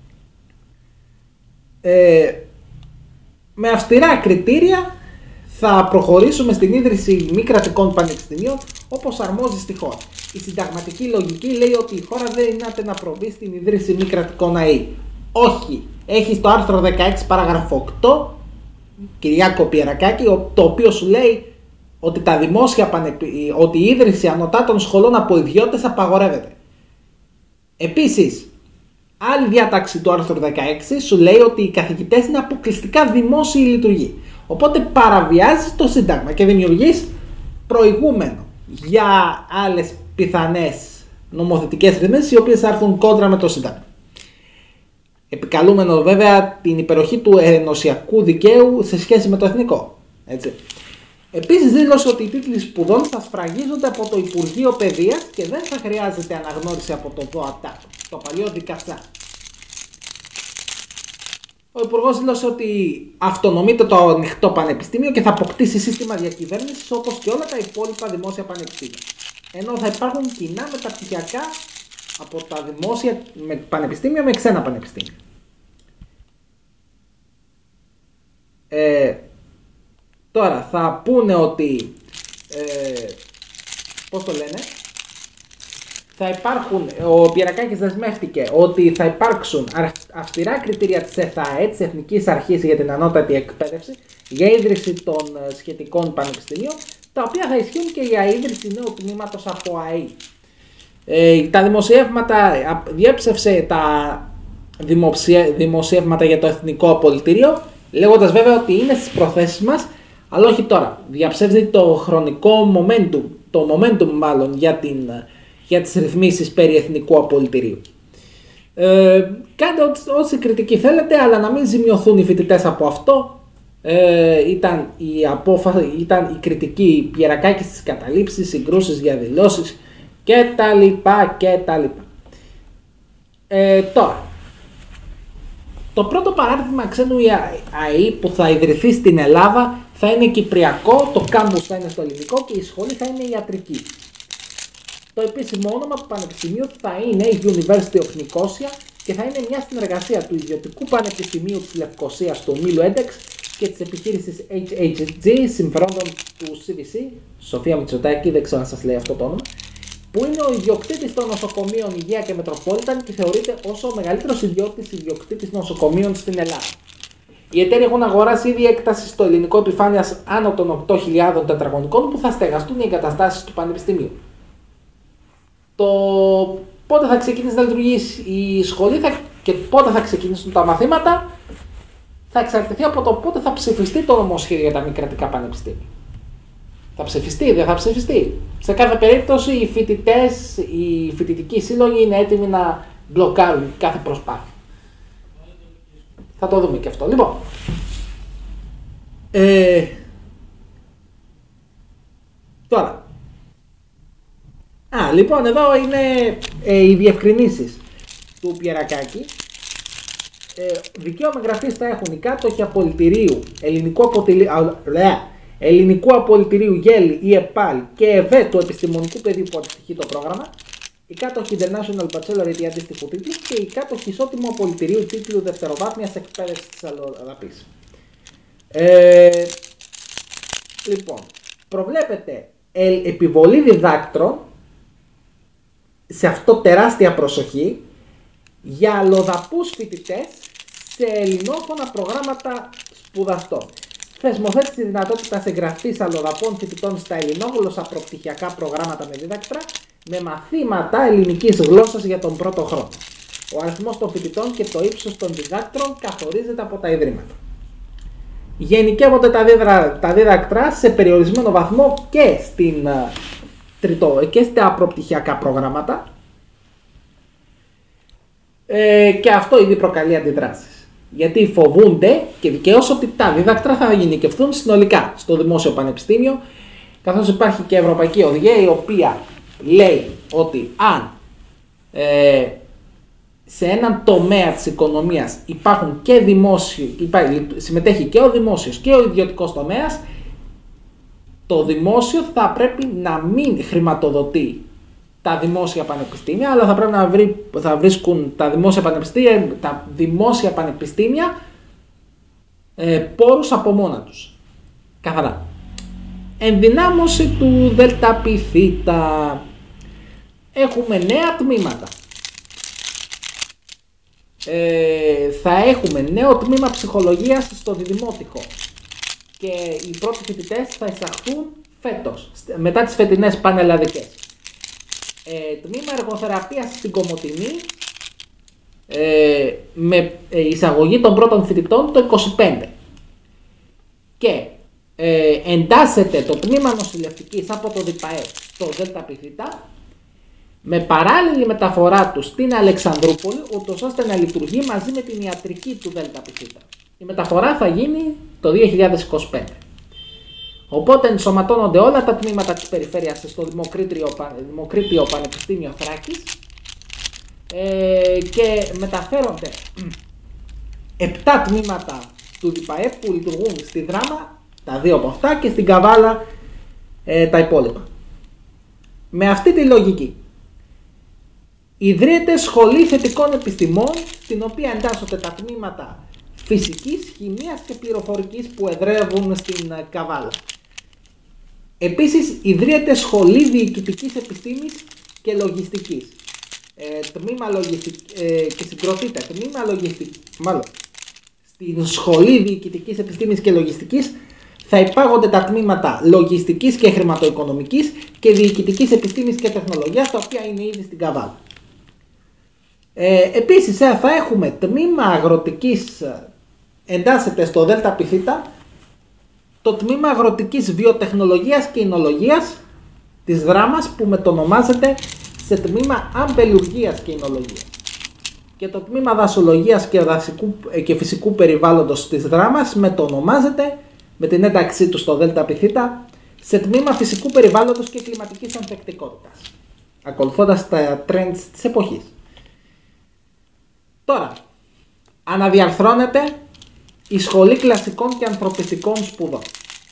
Ε, με αυστηρά κριτήρια θα προχωρήσουμε στην ίδρυση μη κρατικών πανεπιστημίων όπως αρμόζει στη χώρα. Η συνταγματική λογική λέει ότι η χώρα δεν είναι να προβεί στην ίδρυση μη κρατικών ΑΕΗ. Όχι. Έχει στο άρθρο δεκαέξι παράγραφο οκτώ, Κυριάκο Πιερακάκη, το οποίο σου λέει ότι, τα δημόσια πανεπι... ότι η ίδρυση ανωτάτων σχολών από ιδιώτες απαγορεύεται. Επίσης, Άλλη διάταξη του άρθρου δεκαέξι σου λέει ότι οι καθηγητές είναι αποκλειστικά δημόσιοι λειτουργοί. Οπότε παραβιάζεις το Σύνταγμα και δημιουργείς προηγούμενο για άλλες πιθανές νομοθετικές ρυθμίσεις οι οποίες θα έρθουν κόντρα με το Σύνταγμα. Επικαλούμενο βέβαια την υπεροχή του ενωσιακού δικαίου σε σχέση με το εθνικό. Έτσι. Επίσης δήλωσε ότι οι τίτλοι σπουδών θα σφραγίζονται από το Υπουργείο Παιδείας και δεν θα χρειάζεται αναγνώριση από το ΔΟΑΤΑ, το παλιό δικαστά. Ο Υπουργός δήλωσε ότι αυτονομείται το ανοιχτό πανεπιστήμιο και θα αποκτήσει σύστημα διακυβέρνησης όπως και όλα τα υπόλοιπα δημόσια πανεπιστήμια. Ενώ θα υπάρχουν κοινά μεταπτυχιακά από τα δημόσια πανεπιστήμια με ξένα πανεπιστήμια. Ε, τώρα θα πούνε ότι, ε, πώς το λένε, θα υπάρχουν, ο Πιερακάκης δεσμεύτηκε ότι θα υπάρξουν αυστηρά κριτήρια της ΕΘΑΕ, της Εθνικής Αρχής για την Ανώτατη Εκπαίδευση, για ίδρυση των σχετικών πανεπιστημίων, τα οποία θα ισχύουν και για ίδρυση νέου τμήματος από ΑΕΗ. Ε, τα δημοσιεύματα, διέψευσε τα δημοσιε, δημοσιεύματα για το Εθνικό Απολυτήριο, λέγοντας βέβαια ότι είναι στις προθέσεις μας, αλλά όχι τώρα. Διαψεύδει το χρονικό momentum, το momentum μάλλον για, την, για τις ρυθμίσεις περί Εθνικού Απολυτηρίου. Ε, κάντε όση κριτική θέλετε, αλλά να μην ζημιωθούν οι φοιτητές από αυτό. Ε, ήταν, η απόφα... ήταν η κριτική Πιερακάκης στις καταλήψεις, συγκρούσεις, διαδηλώσεις και τα λοιπά και τα λοιπά. Ε, τώρα, το πρώτο παράδειγμα ξένου ΑΕΗ που θα ιδρυθεί στην Ελλάδα θα είναι κυπριακό, το κάμπους θα είναι στο ελληνικό και η σχολή θα είναι ιατρική. Το επίσημο όνομα του πανεπιστημίου θα είναι University of Nicosia και θα είναι μια συνεργασία του ιδιωτικού πανεπιστημίου της Λευκωσίας του ομίλου έντεξ και της επιχείρησης έιτς έιτς τζι συμφερόντων του σι βι σι, Σοφία Μητσοτάκη, δεν ξέρω αν σας λέει αυτό το όνομα, που είναι ο ιδιοκτήτης των νοσοκομείων Υγεία και Μετροπόλιταν και θεωρείται ως ο μεγαλύτερος ιδιοκτήτης ιδιοκτήτης νοσοκομείων στην Ελλάδα. Οι εταίροι έχουν αγοράσει ήδη έκταση στο ελληνικό επιφάνειας άνω των οκτώ χιλιάδων τετραγωνικών που θα στεγαστούν οι εγκαταστάσεις του Πανεπιστημίου. Το πότε θα ξεκινήσει να λειτουργεί η σχολή θα... και πότε θα ξεκινήσουν τα μαθήματα θα εξαρτηθεί από το πότε θα ψηφιστεί το νομοσχέδιο για τα μη κρατικά πανεπιστήμια. Θα ψηφιστεί, δεν θα ψηφιστεί. Σε κάθε περίπτωση οι φοιτητές, οι φοιτητικοί σύλλογοι είναι έτοιμοι να μπλοκάρουν κάθε προσπάθεια. Θα το δούμε και αυτό. Λοιπόν, ε, τώρα, α, λοιπόν εδώ είναι ε, οι διευκρινήσεις του Πιερακάκη. Ε, δικαίωμα γραφής θα έχουν οι κάτοχοι απολυτηρίου, ελληνικού αποτελείου, ελληνικού απολυτηρίου Γέλη ή ΕΠΑΛ και ΕΒΕ του επιστημονικού πεδίου που αντιστοιχεί το πρόγραμμα, οι κάτοχοι International Bachelor ή αντίστοιχου τίτλου και οι κάτοχοι ισότιμου απολυτηρίου τίτλου δευτεροβάθμιας εκπαίδευσης της αλλοδαπής. Ε, λοιπόν, προβλέπεται ε, επιβολή διδάκτρων σε αυτό τεράστια προσοχή για αλλοδαπούς φοιτητές σε ελληνόφωνα προγράμματα σπουδαστών. Θεσμοθέτηση τη δυνατότητα εγγραφής αλλοδαπών φοιτητών στα ελληνόγλωσσα προπτυχιακά προγράμματα με δίδακτρα με μαθήματα ελληνικής γλώσσας για τον πρώτο χρόνο. Ο αριθμός των φοιτητών και το ύψος των διδάκτρων καθορίζεται από τα ιδρύματα. Γενικεύονται τα, δίδρα, τα δίδακτρα σε περιορισμένο βαθμό και, στην, τριτό, και στα προπτυχιακά προγράμματα ε, και αυτό ήδη προκαλεί αντιδράσεις. Γιατί φοβούνται και δικαίως ότι τα δίδακτρα θα γενικευτούν συνολικά στο δημόσιο πανεπιστήμιο, καθώς υπάρχει και Ευρωπαϊκή Οδηγία η οποία λέει ότι αν ε, σε έναν τομέα της οικονομίας υπάρχουν και δημόσιοι, υπάρχει, συμμετέχει και ο δημόσιος και ο ιδιωτικός τομέας, το δημόσιο θα πρέπει να μην χρηματοδοτεί τα δημόσια πανεπιστήμια, αλλά θα πρέπει να βρει, θα βρίσκουν τα δημόσια πανεπιστήμια, τα δημόσια πανεπιστήμια ε, πόρους από μόνα τους. Καθαρά. Ενδυνάμωση του ΔΠΘ. Έχουμε νέα τμήματα. Ε, θα έχουμε νέο τμήμα ψυχολογίας στο Διδημότυχο και οι πρώτοι φοιτητές θα εισαχθούν φέτος, μετά τις φετινές πανελλαδικές. Ε, τμήμα εργοθεραπείας στην Κομοτηνή ε, με εισαγωγή των πρώτων φοιτητών το είκοσι πέντε. Και ε, εντάσσεται το τμήμα νοσηλευτικής από το ΔΠΑΕ στο ΔΠΘ με παράλληλη μεταφορά του στην Αλεξανδρούπολη, ούτως ώστε να λειτουργεί μαζί με την ιατρική του ΔΠΘ. Η μεταφορά θα γίνει το δύο χιλιάδες είκοσι πέντε. Οπότε ενσωματώνονται όλα τα τμήματα της περιφέρειας στο Δημοκρίτιο, Δημοκρίτιο Πανεπιστήμιο Θράκης ε, και μεταφέρονται επτά τμήματα του ΔΠΑΕ που λειτουργούν στη Δράμα, τα δύο από αυτά, και στην Καβάλα ε, τα υπόλοιπα. Με αυτή τη λογική ιδρύεται Σχολή Θετικών Επιστημών, στην οποία εντάσσονται τα τμήματα φυσικής, χημείας και πληροφορικής που εδρεύουν στην Καβάλα. Επίσης ιδρύεται Σχολή Διοικητικής Επιστήμης και Λογιστικής. Ε, τμήμα λογιστικ... ε, και συγκροτείται τμήμα λογιστικής. Μάλλον, στην Σχολή Διοικητικής Επιστήμης και Λογιστικής θα υπάγονται τα τμήματα Λογιστικής και Χρηματοοικονομικής και Διοικητικής Επιστήμης και Τεχνολογίας, τα οποία είναι ήδη στην Καβάλα. Ε, επίσης θα έχουμε τμήμα αγροτικής, εντάσσεται στο ΔΠΘ το τμήμα αγροτικής βιοτεχνολογίας και εινολογίας της Δράμας, που μετονομάζεται σε τμήμα αμπελουργίας και εινολογίας, και το τμήμα δασολογίας και, δασικού, και φυσικού περιβάλλοντος της Δράμας μετονομάζεται με την ένταξή του στο ΔΠΘ σε τμήμα φυσικού περιβάλλοντος και κλιματικής ανθεκτικότητας, ακολουθώντας τα trends της εποχής. Τώρα, αναδιαρθρώνεται η Σχολή Κλασικών και Ανθρωπιστικών Σπουδών.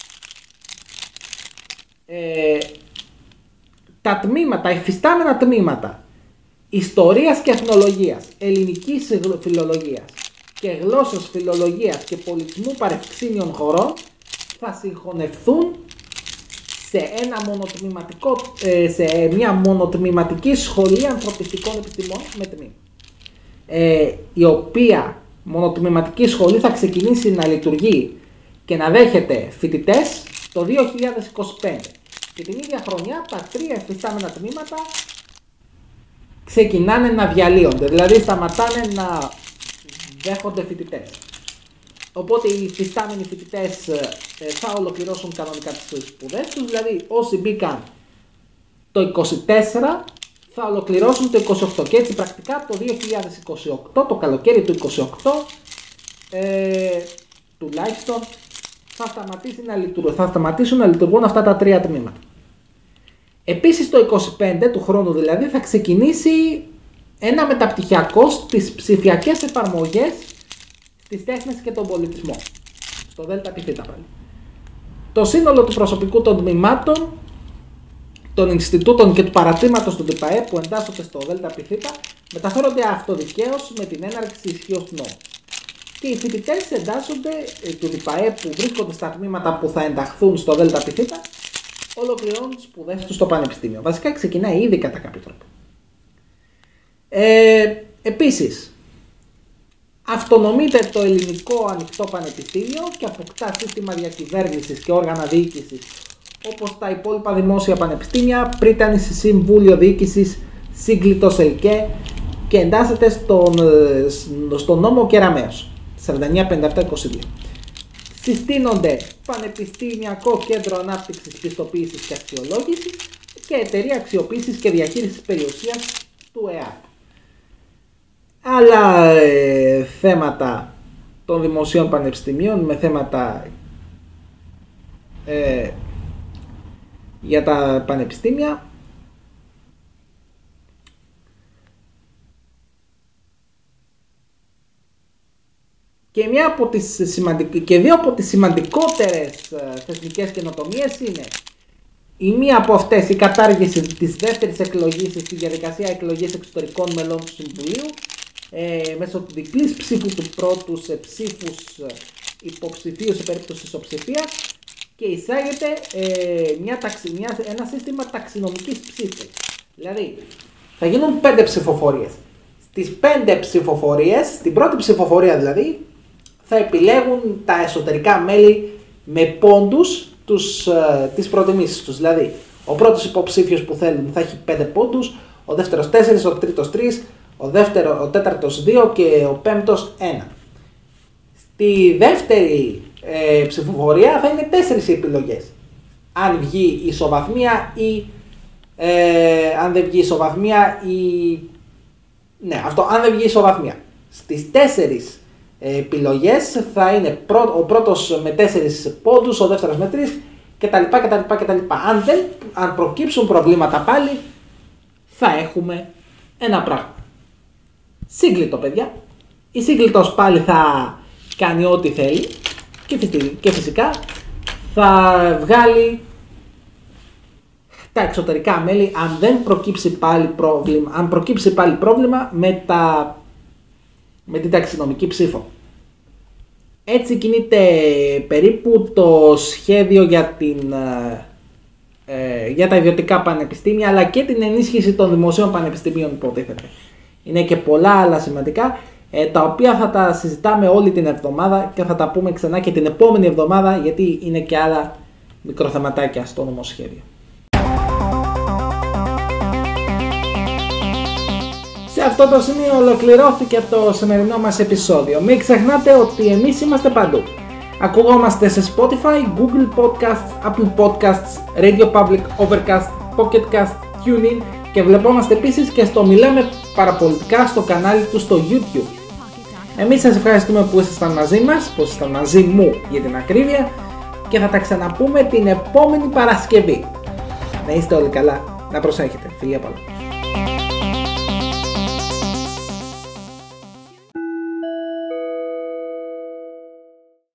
Ε, τα τμήματα, τα υφιστάμενα τμήματα Ιστορίας και Εθνολογίας, Ελληνικής Φιλολογίας και Γλώσσας Φιλολογίας και Πολιτισμού Παρευξήνιων Χωρών θα συγχωνευθούν σε, ένα μονοτμηματικό, σε μια μονοτμηματική Σχολή Ανθρωπιστικών Επιστημών με τμήμα. Ε, η οποία μονοτμηματική σχολή θα ξεκινήσει να λειτουργεί και να δέχεται φοιτητές το δύο χιλιάδες είκοσι πέντε, και την ίδια χρονιά τα τρία εφιστάμενα τμήματα ξεκινάνε να διαλύονται, δηλαδή σταματάνε να δέχονται φοιτητές. Οπότε οι εφιστάμενοι φοιτητές ε, θα ολοκληρώσουν κανονικά τις σπουδές τους, δηλαδή όσοι μπήκαν το είκοσι τέσσερα θα ολοκληρώσουν το είκοσι οκτώ, και έτσι πρακτικά το δύο χιλιάδες είκοσι οκτώ, το καλοκαίρι του είκοσι οκτώ, ε, τουλάχιστον θα, σταματήσει να λειτουργούν, θα σταματήσουν να λειτουργούν αυτά τα τρία τμήματα. Επίσης το είκοσι πέντε του χρόνου δηλαδή θα ξεκινήσει ένα μεταπτυχιακό στις ψηφιακές εφαρμογές στις τέχνες και τον πολιτισμό, στο ΔΠΘ πάλι. Το σύνολο του προσωπικού των τμήματων, των Ινστιτούτων και του παρατήματος του ΔΠΑΕ που εντάσσονται στο ΔΠΘ μεταφέρονται αυτοδικαίως με την έναρξη ισχύως του νόμου. Και οι φοιτητές εντάσσονται ε, του ΔΠΑΕ που βρίσκονται στα τμήματα που θα ενταχθούν στο ΔΠΘ ολοκληρώνουν τις σπουδές τους στο πανεπιστήμιο. Βασικά ξεκινάει ήδη κατά κάποιο τρόπο. Ε, επίσης, αυτονομείται το Ελληνικό Ανοιχτό Πανεπιστήμιο και αποκτά σύστημα διακυβέρνησης και όργανα διοίκησης όπως τα υπόλοιπα δημόσια πανεπιστήμια, πρίτανης Συμβούλιο Διοίκησης, σύγκλιτος ΕΛΚΕ, και εντάσσεται στον, στον νόμο Κεραμέως σαράντα εννιά πενήντα επτά είκοσι δύο. Συστήνονται Πανεπιστημιακό Κέντρο Ανάπτυξης, Πιστοποίησης και Αξιολόγησης και Εταιρεία Αξιοποίησης και Διαχείρισης Περιουσίας του ΕΑΠ. Άλλα ε, θέματα των δημοσίων πανεπιστημίων με θέματα ε, για τα πανεπιστήμια. Και, μια από τις σημαντικ... και δύο από τις σημαντικότερες θεσμικές καινοτομίες είναι η μία από αυτές η κατάργηση της δεύτερης εκλογής στη διαδικασία εκλογής εξωτερικών μελών του Συμβουλίου ε, μέσω του διπλής ψήφου του πρώτου σε ψήφους υποψηφίου σε περίπτωση ισοψηφίας, και εισάγεται ε, μια ταξι... μια... ένα σύστημα ταξινομικής ψήφου. Δηλαδή θα γίνουν πέντε ψηφοφορίες. Στις πέντε ψηφοφορίες, στην πρώτη ψηφοφορία δηλαδή, θα επιλέγουν τα εσωτερικά μέλη με πόντους τους, ε, τις προτιμήσεις τους. Δηλαδή, ο πρώτος υποψήφιος που θέλουν θα έχει πέντε πόντους, ο δεύτερος τέσσερα, ο τρίτος τρία, ο, δεύτερο, ο τέταρτος δύο και ο πέμπτος ένα. Στη δεύτερη ε, ψηφοφορία θα είναι τέσσερις επιλογές. Αν βγει ισοβαθμία ή ε, αν δεν βγει ισοβαθμία ή... Ναι, αυτό, αν δεν βγει ισοβαθμία. Στις τέσσερις ε, επιλογές θα είναι πρω, ο πρώτος με τέσσερις πόντους, ο δεύτερος με τρεις κτλ. κτλ, κτλ. Αν, δεν, αν προκύψουν προβλήματα πάλι, θα έχουμε ένα πράγμα. Σύγκλιτο, παιδιά. Η σύγκλιτος πάλι θα κάνει ό,τι θέλει και φυσικά θα βγάλει τα εξωτερικά μέλη αν δεν προκύψει πάλι πρόβλημα, αν προκύψει πάλι πρόβλημα με, τα, με την ταξινομική ψήφο. Έτσι κινείται περίπου το σχέδιο για, την, ε, για τα ιδιωτικά πανεπιστήμια, αλλά και την ενίσχυση των δημοσίων πανεπιστημίων υποτίθεται. Είναι και πολλά άλλα σημαντικά, ε, τα οποία θα τα συζητάμε όλη την εβδομάδα και θα τα πούμε ξανά και την επόμενη εβδομάδα, γιατί είναι και άλλα μικροθεματάκια στο νομοσχέδιο. Σε αυτό το σημείο ολοκληρώθηκε το σημερινό μας επεισόδιο. Μην ξεχνάτε ότι εμείς είμαστε παντού. Ακουγόμαστε σε Spotify, Google Podcasts, Apple Podcasts, Radio Public, Overcast, Pocket Cast, TuneIn και βλεπόμαστε επίσης και στο Μιλάμε Παραπολιτικά στο κανάλι του στο YouTube. Εμείς σας ευχαριστούμε που ήσασταν μαζί μας, που ήσασταν μαζί μου για την ακρίβεια και θα τα ξαναπούμε την επόμενη Παρασκευή. Να είστε όλοι καλά, να προσέχετε. Φιλιά πολλά.